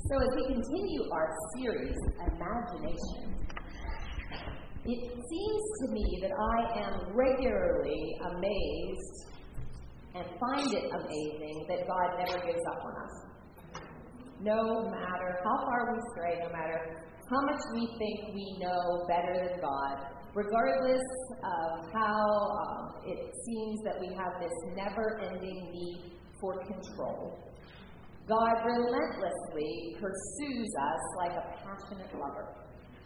So as we continue our series, Imagination, it seems to me that I am regularly amazed and find it amazing that God never gives up on us. No matter how far we stray, no matter how much we think we know better than God, regardless of how it seems that we have this never-ending need for control, God relentlessly pursues us like a passionate lover.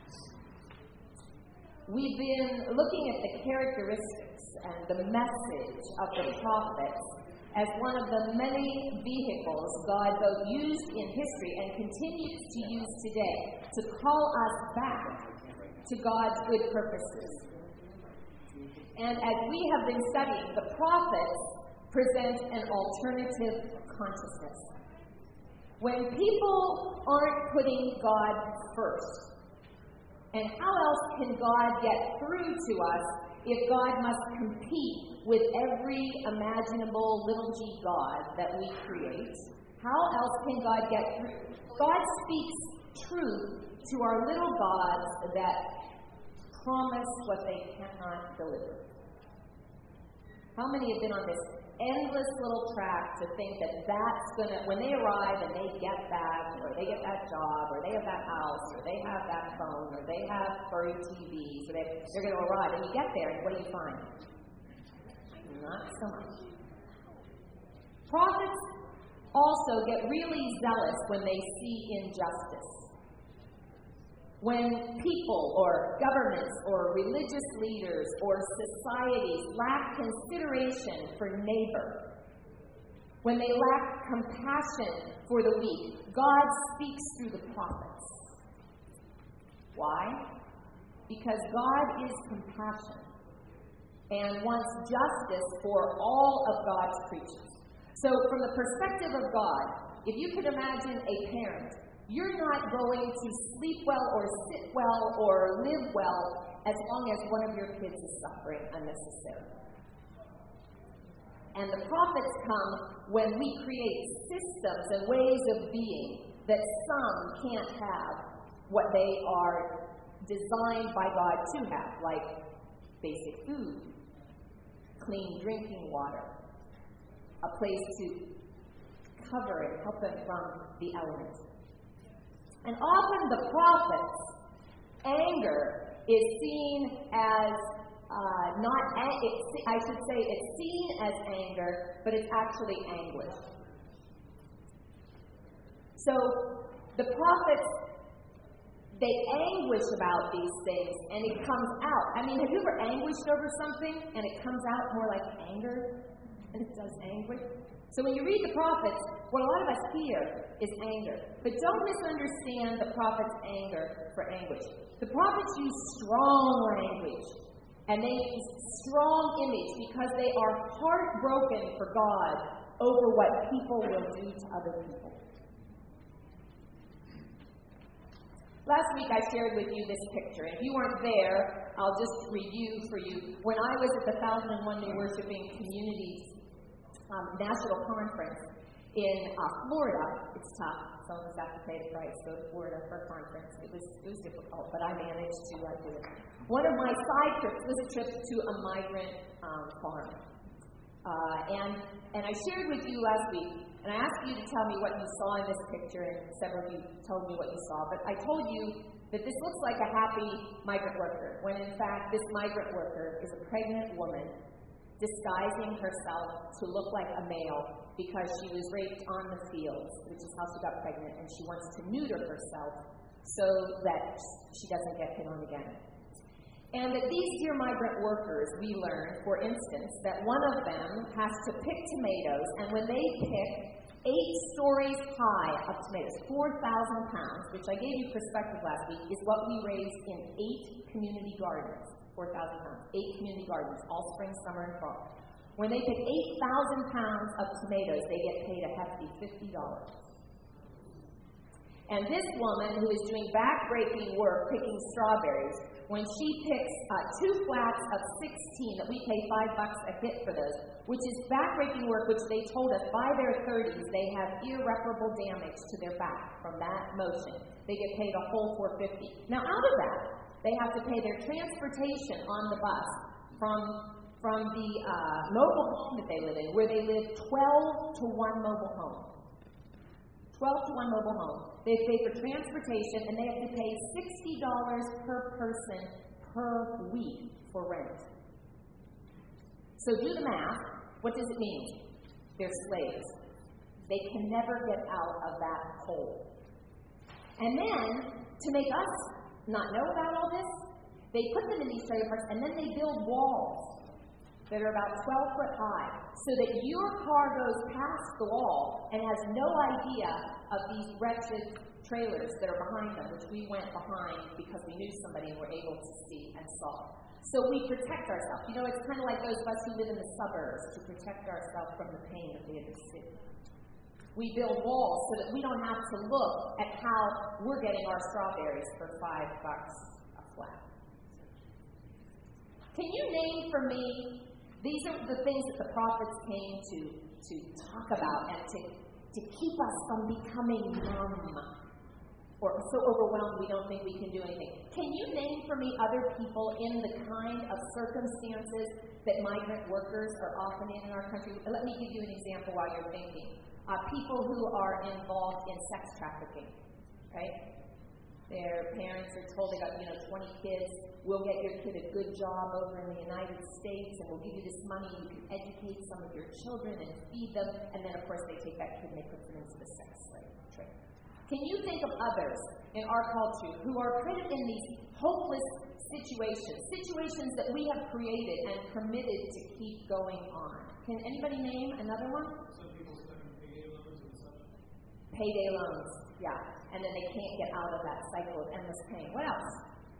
We've been looking at the characteristics and the message of the prophets as one of the many vehicles God both used in history and continues to use today to call us back to God's good purposes. And as we have been studying, the prophets present an alternative consciousness. When people aren't putting God first, and how else can God get through to us if God must compete with every imaginable little g God that we create? How else can God get through? God speaks truth to our little gods that promise what they cannot deliver. How many have been on this endless little track to think that that's going to, when they arrive and they get that, or they get that job, or they have that house, or they have that phone, or they have furry TV, so they're going to arrive, and you get there, and what do you find? Not so much. Prophets also get really zealous when they see injustice. When people or governments or religious leaders or societies lack consideration for neighbor, when they lack compassion for the weak, God speaks through the prophets. Why? Because God is compassion and wants justice for all of God's creatures. So from the perspective of God, if you could imagine a parent, you're not going to sleep well or sit well or live well as long as one of your kids is suffering unnecessarily. And the prophets come when we create systems and ways of being that some can't have what they are designed by God to have, like basic food, clean drinking water, a place to cover and help them from the elements. And often the prophets' anger is seen as it's seen as anger, but it's actually anguish. So the prophets, they anguish about these things, and it comes out. I mean, have you ever anguished over something, and it comes out more like anger than it does anguish? So when you read the prophets, what a lot of us hear is anger. But don't misunderstand the prophets' anger for anguish. The prophets use strong language, and they use strong image because they are heartbroken for God over what people will do to other people. Last week I shared with you this picture. If you weren't there, I'll just review for you. When I was at the 1001 New Worshiping Communities National Conference in Florida, it's tough. Some of us have to pay the price, go to Florida for a conference. It was difficult, but I managed to do it. One of my side trips was a trip to a migrant farm. And I shared with you last week, and I asked you to tell me what you saw in this picture, and several of you told me what you saw. But I told you that this looks like a happy migrant worker, when in fact this migrant worker is a pregnant woman disguising herself to look like a male because she was raped on the fields, which is how she got pregnant, and she wants to neuter herself so that she doesn't get hit on again. And that these dear migrant workers, we learned, for instance, that one of them has to pick tomatoes, and when they pick 8 stories high of tomatoes, 4,000 pounds, which I gave you perspective last week, is what we raised in 8 community gardens. 4,000 pounds, 8 community gardens, all spring, summer, and fall. When they pick 8,000 pounds of tomatoes, they get paid a hefty $50. And this woman, who is doing back-breaking work picking strawberries, when she picks 2 flats of 16 that we pay $5 a hit for those, which is backbreaking work, which they told us by their 30s they have irreparable damage to their back from that motion. They get paid a whole $450. Now out of that, they have to pay their transportation on the bus from the mobile home that they live in, where they live 12 to 1 mobile home. 12 to 1 mobile home. They pay for transportation, and they have to pay $60 per person per week for rent. So do the math. What does it mean? They're slaves. They can never get out of that hole. And then, to make us not know about all this, they put them in these trailer parks, and then they build walls that are about 12 foot high, so that your car goes past the wall and has no idea of these wretched trailers that are behind them, which we went behind because we knew somebody and were able to see and saw. So we protect ourselves. You know, it's kind of like those of us who live in the suburbs to protect ourselves from the pain of the inner city. We build walls so that we don't have to look at how we're getting our strawberries for $5 a flat. Can you name for me? These are the things that the prophets came to talk about and to keep us from becoming numb or so overwhelmed we don't think we can do anything. Can you name for me other people in the kind of circumstances that migrant workers are often in our country? Let me give you an example while you're thinking. People who are involved in sex trafficking. Okay? Their parents are told they got 20 kids. We'll get your kid a good job over in the United States, and we'll give you this money. You can educate some of your children and feed them. And then, of course, they take that kid and they put them into the sex slave trade. Can you think of others in our culture who are put in these hopeless situations that we have created and permitted to keep going on? Can anybody name another one? Some people spend payday loans and such. Payday loans, yeah. And then they can't get out of that cycle of endless pain. What else?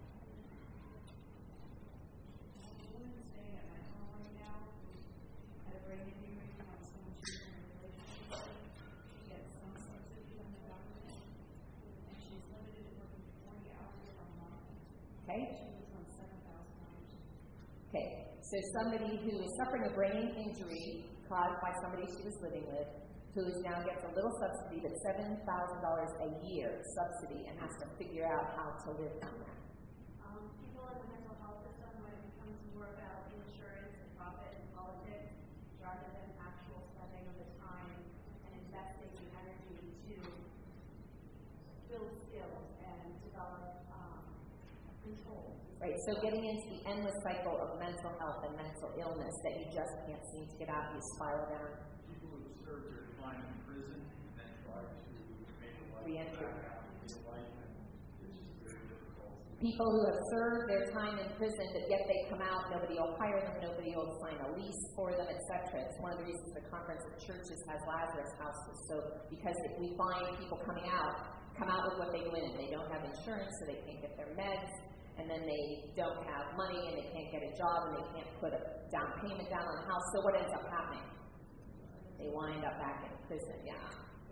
Okay, so somebody who is suffering a brain injury caused by somebody she was living with, who now gets a little subsidy, but $7,000 a year subsidy, and has to figure out how to live on that. People in the mental health system, when it becomes more about insurance and profit and politics, rather than actual spending of the time and investing the energy to build skills and develop control. Right, so getting into the endless cycle of mental health and mental illness that you just can't seem to get out, you spiral down. People who serve their time in prison and then try to make a life Re-entry. back out into life, and it's just very difficult. People who have served their time in prison, but yet they come out, nobody will hire them, nobody will sign a lease for them, etc. It's one of the reasons the Conference of Churches has Lazarus houses. So, because if we find people come out with what they win. They don't have insurance, so they can't get their meds, and then they don't have money, and they can't get a job, and they can't put a down payment down on a house. So what ends up happening? They wind up back in prison, yeah.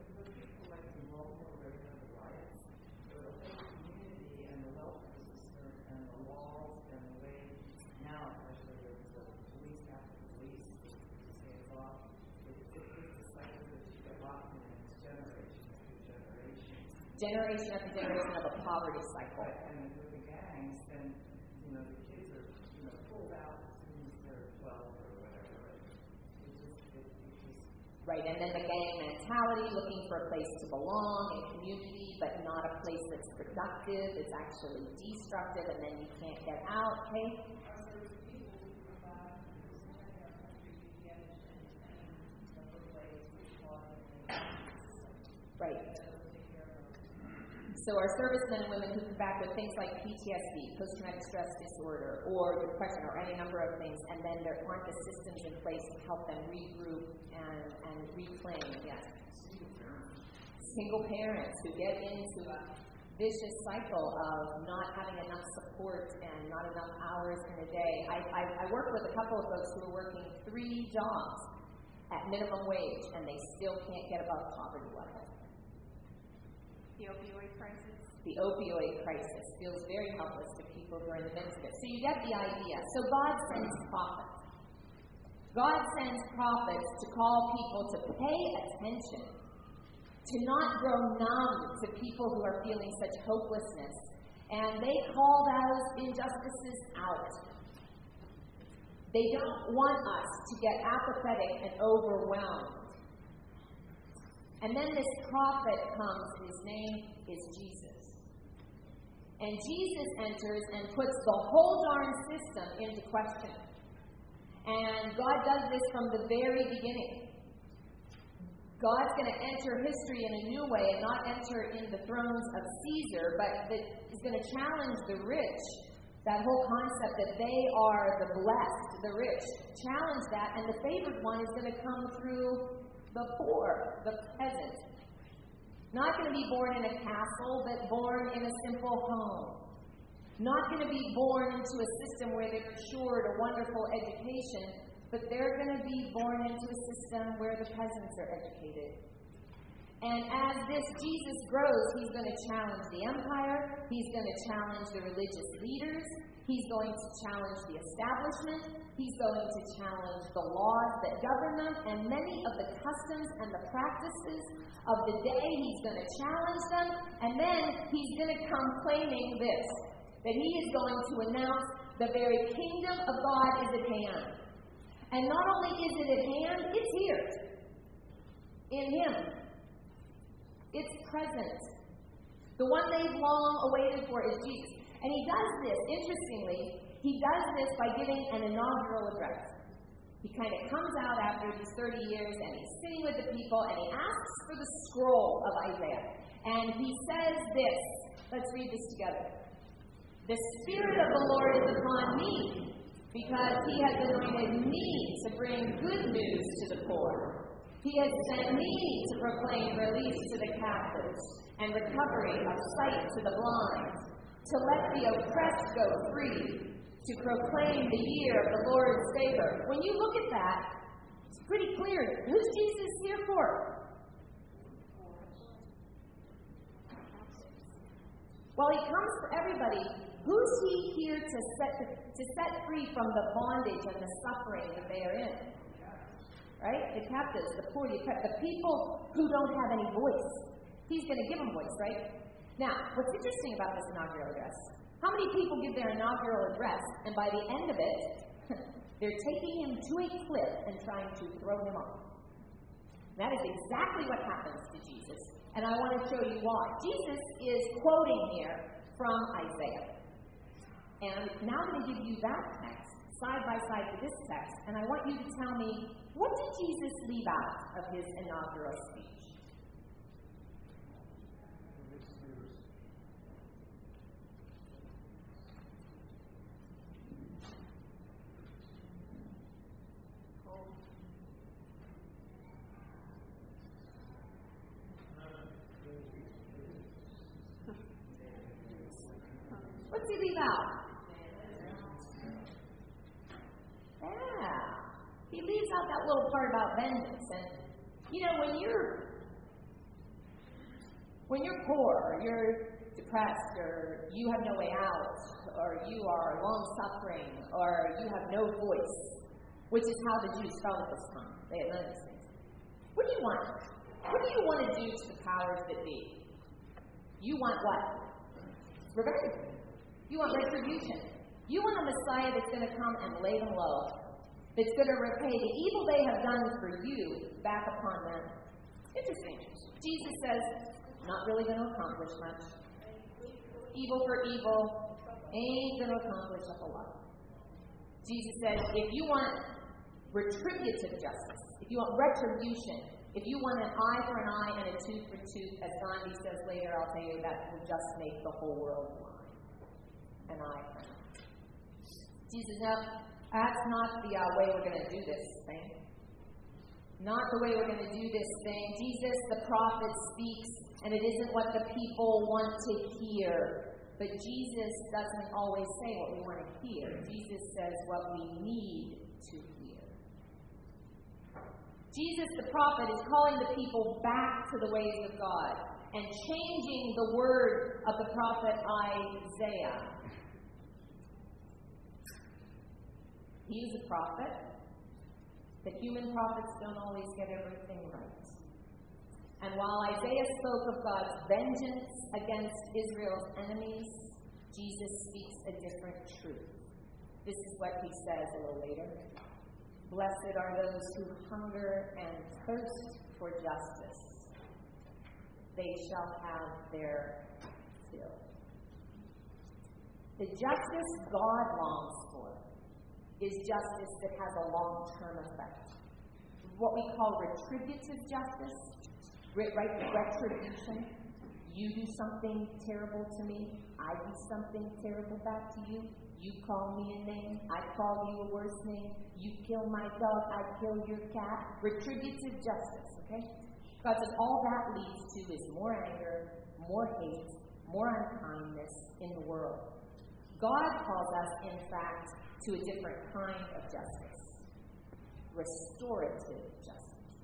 Generation after generation of a poverty cycle. And with the gangs, then, the kids are, pulled out as soon as they're 12 or whatever. Right, and then the gang mentality, looking for a place to belong and community, but not a place that's productive. It's actually destructive, and then you can't get out, okay? Right. So our servicemen and women who come back with things like PTSD, post-traumatic stress disorder, or depression, or any number of things, and then there aren't the systems in place to help them regroup and reclaim. Yes. Single parents who get into a vicious cycle of not having enough support and not enough hours in a day. I work with a couple of folks who are working 3 jobs at minimum wage, and they still can't get above poverty level. The opioid crisis? the opioid crisis, feels very helpless to people who are in the midst of it. So you get the idea. So God sends prophets. God sends prophets to call people to pay attention, to not grow numb to people who are feeling such hopelessness. And they call those injustices out. They don't want us to get apathetic and overwhelmed. And then this prophet comes, and his name is Jesus. And Jesus enters and puts the whole darn system into question. And God does this from the very beginning. God's going to enter history in a new way and not enter in the thrones of Caesar, but is going to challenge the rich. That whole concept that they are the blessed, the rich. Challenge that, and the favored one is going to come through the poor, the peasant. Not going to be born in a castle, but born in a simple home. Not going to be born into a system where they're assured a wonderful education, but they're going to be born into a system where the peasants are educated. And as this Jesus grows, he's going to challenge the empire, he's going to challenge the religious leaders, he's going to challenge the establishment, he's going to challenge the laws that govern them, and many of the customs and the practices of the day, he's going to challenge them, and then he's going to come claiming this, that he is going to announce the very kingdom of God is at hand. And not only is it at hand, it's here. In him. It's present. The one they've long awaited for is Jesus. And he does this, interestingly, he does this by giving an inaugural address. He kind of comes out after these 30 years, and he's sitting with the people, and he asks for the scroll of Isaiah. And he says this. Let's read this together. The Spirit of the Lord is upon me, because he has anointed me to bring good news to the poor. He has sent me to proclaim release to the captives and recovery of sight to the blind, to let the oppressed go free, to proclaim the year of the Lord's favor. When you look at that, it's pretty clear. Who's Jesus here for? Well, he comes for everybody. Who's he here to set free from the bondage and the suffering that they are in? Right? The captives, the poor, the people who don't have any voice. He's going to give them voice, right? Now, what's interesting about this inaugural address? How many people give their inaugural address, and by the end of it, they're taking him to a cliff and trying to throw him off? That is exactly what happens to Jesus, and I want to show you why. Jesus is quoting here from Isaiah. And now I'm going to give you that text, side by side to this text, and I want you to tell me, what did Jesus leave out of his inaugural speech? What's he leave out? He leaves out that little part about vengeance. And, you know, when you're poor, or you're depressed, or you have no way out, or you are long-suffering, or you have no voice, which is how the Jews felt at this time. They had none of these things. What do you want? What do you want to do to the powers that be? You want what? Revenge. You want retribution. You want a Messiah that's going to come and lay them low, that's going to repay the evil they have done for you back upon them. Interesting. Jesus says, not really going to accomplish much. Evil for evil ain't going to accomplish a whole lot. Jesus says, if you want retributive justice, if you want retribution, if you want an eye for an eye and a tooth for tooth, as Gandhi says later, I'll tell you, that will just make the whole world blind. An eye for an eye. Jesus, no, that's not the way we're going to do this thing. Not the way we're going to do this thing. Jesus, the prophet, speaks, and it isn't what the people want to hear. But Jesus doesn't always say what we want to hear. Jesus says what we need to hear. Jesus, the prophet, is calling the people back to the ways of God and changing the word of the prophet Isaiah. He was a prophet, but human prophets don't always get everything right. And while Isaiah spoke of God's vengeance against Israel's enemies, Jesus speaks a different truth. This is what he says a little later. Blessed are those who hunger and thirst for justice. They shall have their fill. The justice God longs for is justice that has a long-term effect. What we call retributive justice, right? Retribution. You do something terrible to me, I do something terrible back to you. You call me a name, I call you a worse name. You kill my dog, I kill your cat. Retributive justice, okay? God says all that leads to is more anger, more hate, more unkindness in the world. God calls us, in fact, to a different kind of justice. Restorative justice.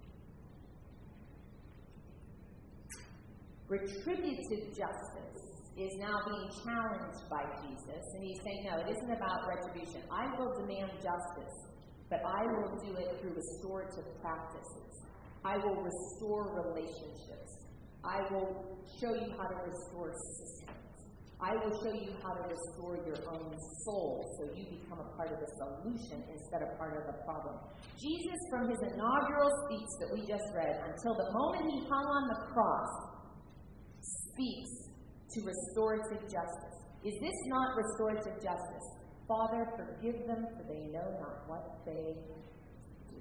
Retributive justice is now being challenged by Jesus, and he's saying, no, it isn't about retribution. I will demand justice, but I will do it through restorative practices. I will restore relationships. I will show you how to restore systems. I will show you how to restore your own soul so you become a part of the solution instead of part of the problem. Jesus, from his inaugural speech that we just read until the moment he hung on the cross, speaks to restorative justice. Is this not restorative justice? Father, forgive them, for they know not what they do.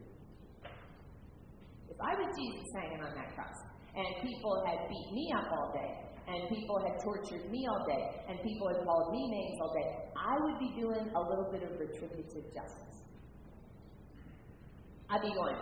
If I was Jesus hanging on that cross, and people had beat me up all day, and people had tortured me all day, and people had called me names all day, I would be doing a little bit of retributive justice. I'd be going,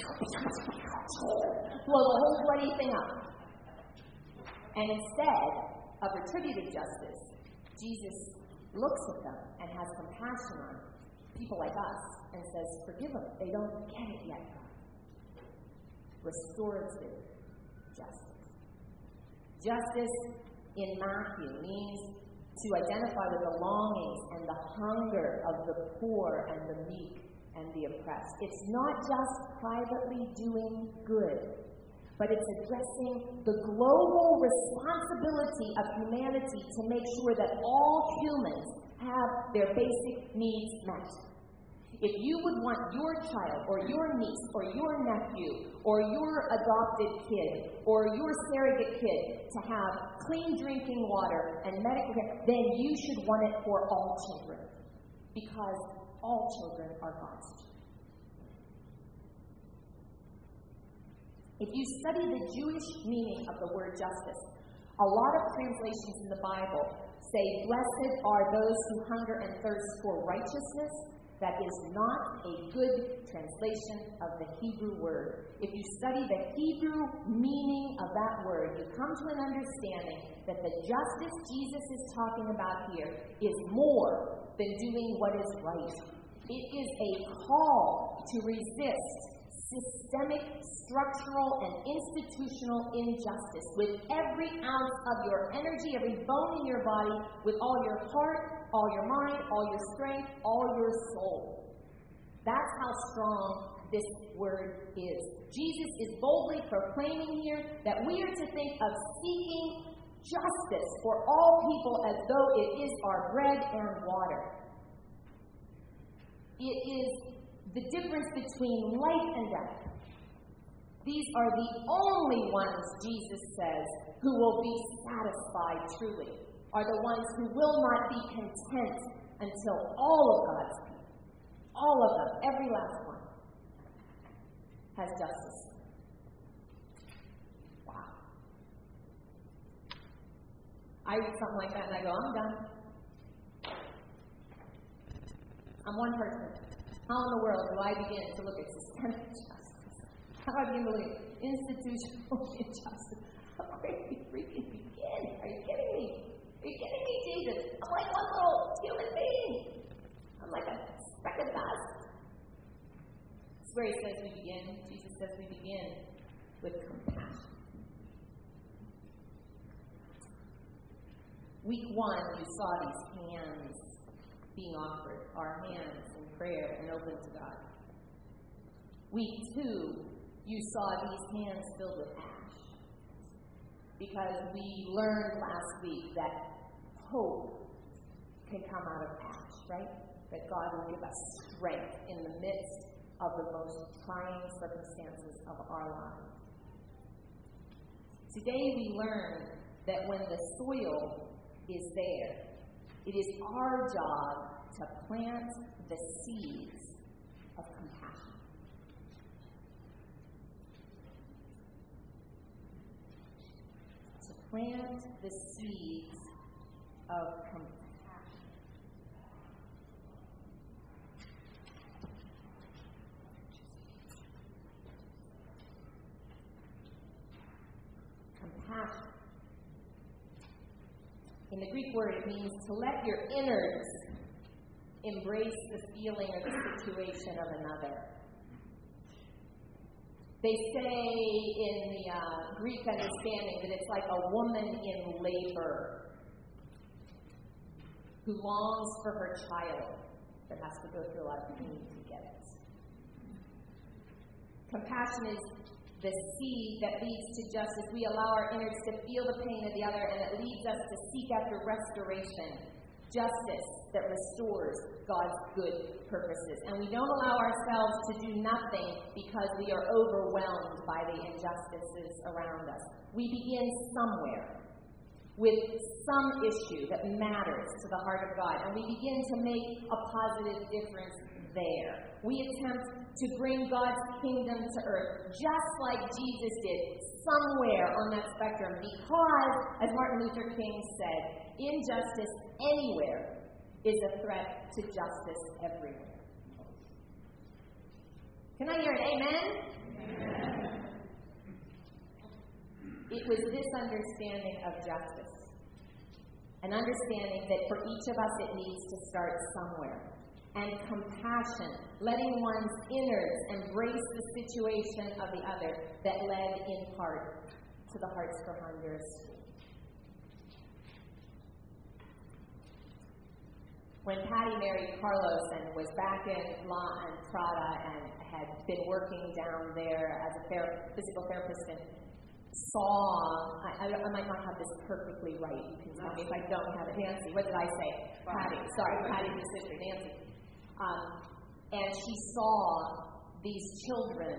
blow the whole bloody thing up. And instead of retributive justice, Jesus looks at them and has compassion on people like us and says, forgive them. They don't get it yet, God. Restorative justice. Justice in Matthew means to identify with the longings and the hunger of the poor and the meek and the oppressed. It's not just privately doing good, but it's addressing the global responsibility of humanity to make sure that all humans have their basic needs met. If you would want your child or your niece or your nephew or your adopted kid or your surrogate kid to have clean drinking water and medical care, then you should want it for all children, because all children are God's children. If you study the Jewish meaning of the word justice, a lot of translations in the Bible say, blessed are those who hunger and thirst for righteousness. That is not a good translation of the Hebrew word. If you study the Hebrew meaning of that word, you come to an understanding that the justice Jesus is talking about here is more than doing what is right. It is a call to resist systemic, structural, and institutional injustice with every ounce of your energy, every bone in your body, with all your heart, all your mind, all your strength, all your soul. That's how strong this word is. Jesus is boldly proclaiming here that we are to think of seeking justice for all people as though it is our bread and water. It is the difference between life and death. These are the only ones, Jesus says, who will be satisfied truly, are the ones who will not be content until all of God's people, all of them, every last one, has justice. Wow. I read something like that and I go, I'm done. I'm one person. How in the world do I begin to look at systemic justice? How do I begin to look at institutional injustice? Where do we freaking begin? Are you kidding me? Are you kidding me, Jesus? I'm like one little human being. I'm like a speck of dust. where he says we begin. Jesus says we begin with compassion. Week 1, you saw these hands being offered, our hands in prayer and open to God. Week 2, you saw these hands filled with ash. Because we learned last week that hope can come out of ash, right? That God will give us strength in the midst of the most trying circumstances of our lives. Today we learn that when the soil is there, it is our job to plant the seeds of compassion. To plant the seeds of compassion. Compassion. In the Greek word, it means to let your innards embrace the feeling or the situation of another. They say in the Greek understanding that it's like a woman in labor who longs for her child but has to go through a lot of pain to get it. Compassion is the seed that leads to justice. We allow our innards to feel the pain of the other, and it leads us to seek after restoration, justice that restores God's good purposes. And we don't allow ourselves to do nothing because we are overwhelmed by the injustices around us. We begin somewhere with some issue that matters to the heart of God, and we begin to make a positive difference there. We attempt to bring God's kingdom to earth, just like Jesus did, somewhere on that spectrum, because, as Martin Luther King said, injustice anywhere is a threat to justice everywhere. Can I hear an amen? Amen. It was this understanding of justice, an understanding that for each of us it needs to start somewhere. And compassion, letting one's innards embrace the situation of the other, that led in part to the Hearts for Honduras School. When Patty married Carlos and was back in La Entrada and had been working down there as a physical therapist and saw, I might not have this perfectly right. You can tell me if I don't have it. Nancy, what did I say? Patty. Sorry, Patty's the sister, Nancy. And she saw these children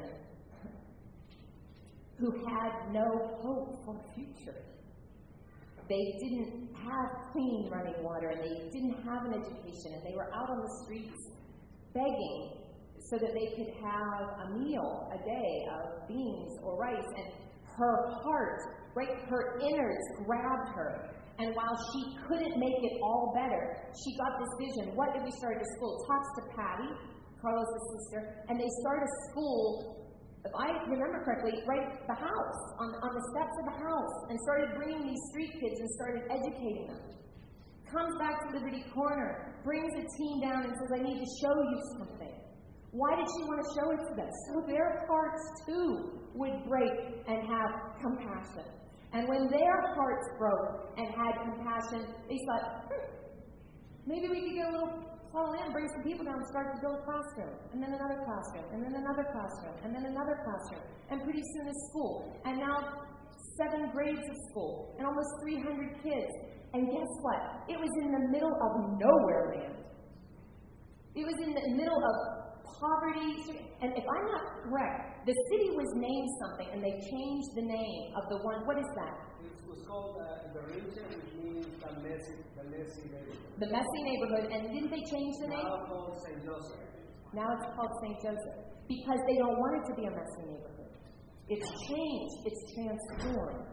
who had no hope for the future. They didn't have clean running water, and they didn't have an education, and they were out on the streets begging so that they could have a meal a day of beans or rice. And her heart, right, her innards grabbed her. And while she couldn't make it all better, she got this vision. What did we start at school? Talks to Patty, Carlos' sister, and they started a school, if I remember correctly, right at the house, on the steps of the house, and started bringing these street kids and started educating them. Comes back to Liberty Corner, brings a team down and says, I need to show you something. Why did she want to show it to them? So their hearts, too, would break and have compassion. And when their hearts broke and had compassion, they thought, maybe we could get a little plot of land, bring some people down and start to build a classroom, and then another classroom, and then another classroom, and then another classroom, and pretty soon a school. And now 7 grades of school, and almost 300 kids. And guess what? It was in the middle of nowhere land. It was in the middle of poverty. And if I'm not correct, the city was named something, and they changed the name of the one. What is that? It was called the region, which means the messy neighborhood. The messy neighborhood. And didn't they change the name? Now called St. Joseph. Now it's called St. Joseph. Because they don't want it to be a messy neighborhood. It's changed. It's transformed.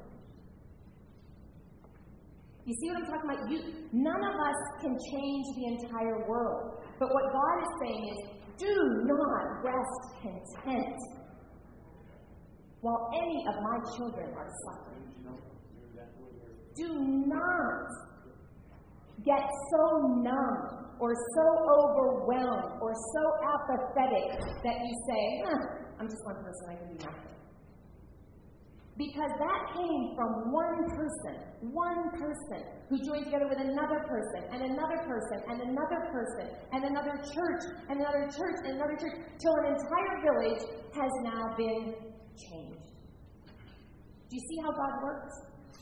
You see what I'm talking about? None of us can change the entire world. But what God is saying is, do not rest content while any of my children are suffering. Do not get so numb or so overwhelmed or so apathetic that you say, I'm just one person, I can do nothing. Because that came from one person who joined together with another person, and another person, and another person, and another church, and another church, and another church, till an entire village has now been changed. Do you see how God works?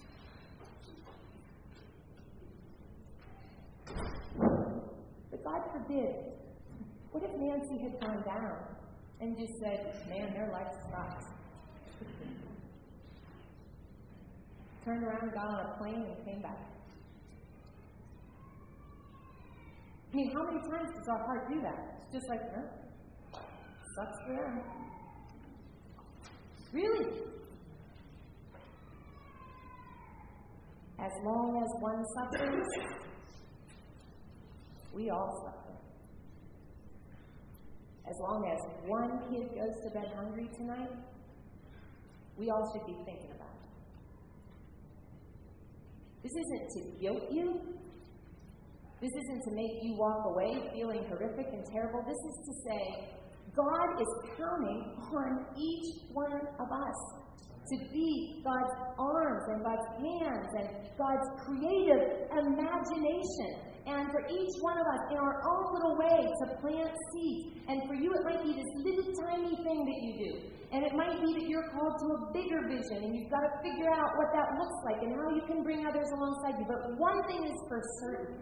But God forbid, what if Nancy had gone down and just said, man, their life sucks? Turned around, got on a plane, and came back. I mean, how many times does our heart do that? It's just like, sucks for them. Really? As long as one suffers, we all suffer. As long as one kid goes to bed hungry tonight, we all should be thinking about it. This isn't to guilt you. This isn't to make you walk away feeling horrific and terrible. This is to say, God is counting on each one of us to be God's arms and God's hands and God's creative imagination. And for each one of us in our own little way to plant seeds. And for you, it might be this little tiny thing that you do. And it might be that you're called to a bigger vision, and you've got to figure out what that looks like and how you can bring others alongside you. But one thing is for certain.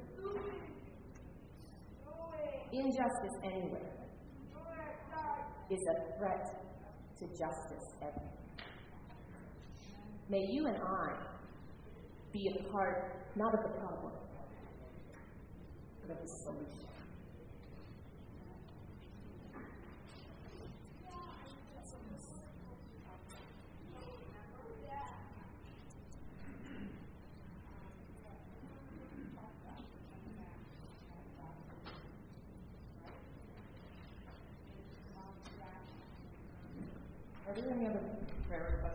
Injustice anywhere is a threat to justice everywhere. May you and I be a part, not of the problem, but of the solution. Are there any other prayer requests?